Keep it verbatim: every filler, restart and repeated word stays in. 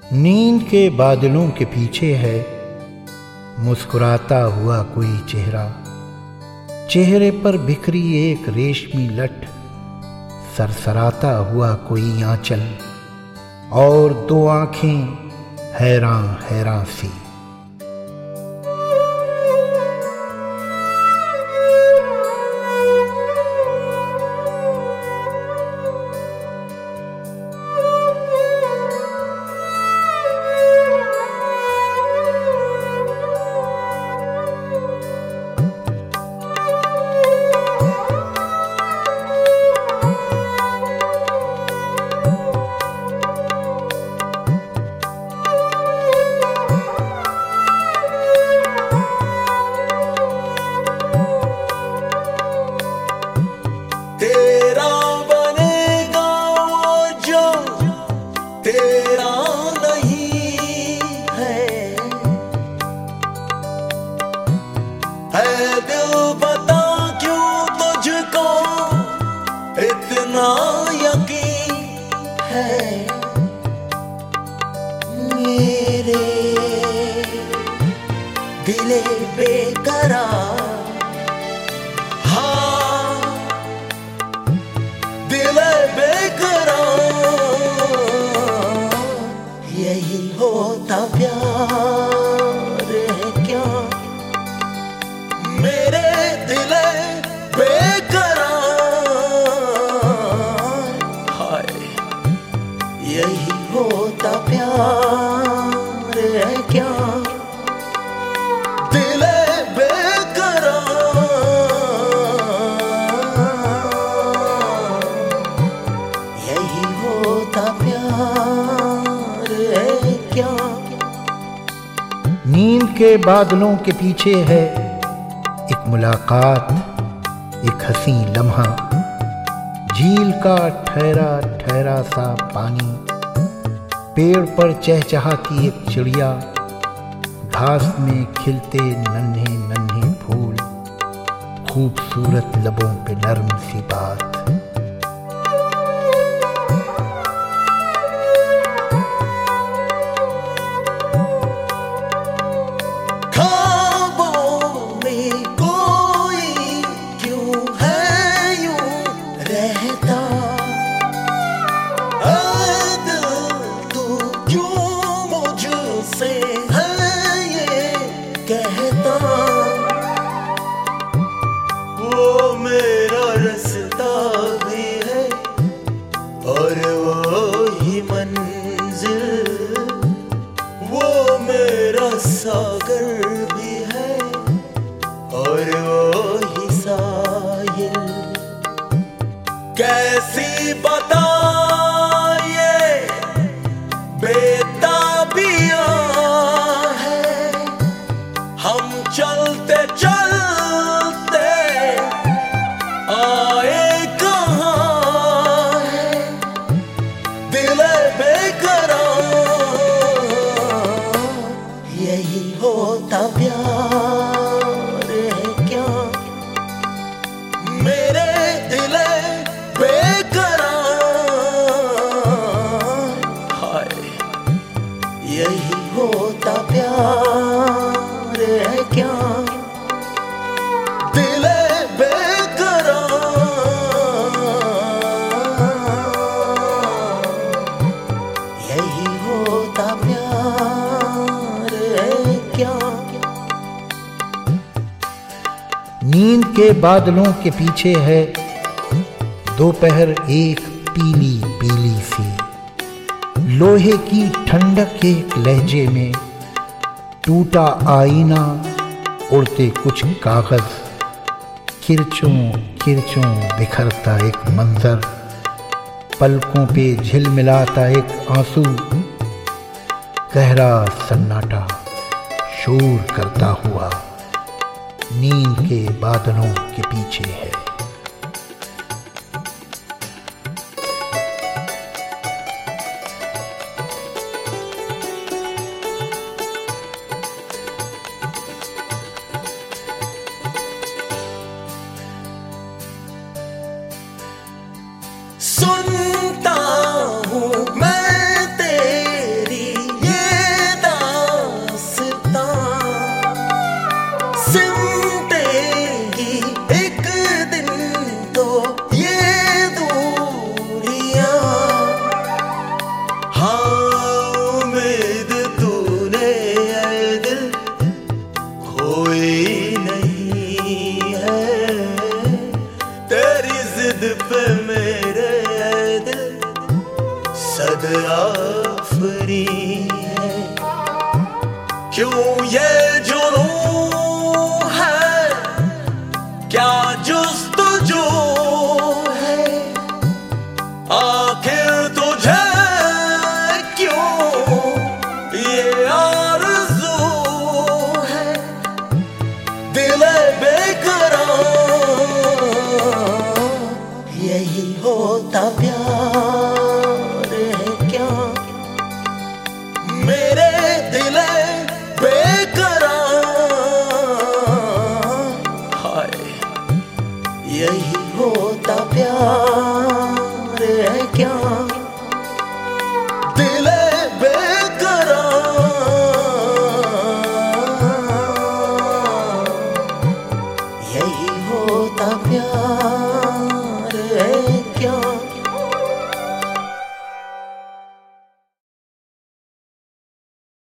नींद के बादलों के पीछे है मुस्कुराता हुआ कोई चेहरा। चेहरे पर बिखरी एक रेशमी लट, सरसराता हुआ कोई आंचल और दो आंखें हैरान हैरान सी। तेरा बनेगा वो जो तेरा नहीं है, है दिल बता क्यों तुझको इतना यकीन है। मेरे दिले बेकरार, यही होता प्यार है क्या? मेरे दिले बेकरार, हाय यही होता प्यार है क्या? दिले बेकरार, यही होता प्यार है क्या? नींद के बादलों के पीछे है एक मुलाकात, एक हंसी लम्हा, झील का ठहरा ठहरा सा पानी, पेड़ पर चहचहाती एक चिड़िया, घास में खिलते नन्हे नन्हे फूल, खूबसूरत लबों पे नर्म सी बात। वो मेरा रास्ता भी है और वो ही मंजिल, वो मेरा सागर भी है और वो ही साहिल। कैसी बताइए बेताबियां है, हम चलते चलते आए कहाँ है। दिले बेकरार, यही होता प्यार है क्या? मेरे दिले बेकरार, हाय यही होता प्यार है क्या? दिले बेकरार, यही होता प्यार है क्या? नींद के बादलों के पीछे है दोपहर एक पीली पीली सी, लोहे की ठंडक एक लहजे में, टूटा आईना, उड़ते कुछ कागज, किरचों किरचों बिखरता एक मंजर, पलकों पे झिलमिलाता एक आंसू, गहरा सन्नाटा शोर करता हुआ नींद के बादलों के पीछे है। सुनता हूँ मैं तेरी जिद पे मेरे दिल सदआफरी है। क्यों ये जुनून है, क्या जुस्तजू है, आखिर तुझे क्यों ये आरज़ू है। दिल बेकरार, यही होता प्यार है क्या। मेरे दिल बेकरार, हाय यही होता प्यार है क्या। दिल बेकरार, यही होता प्यार।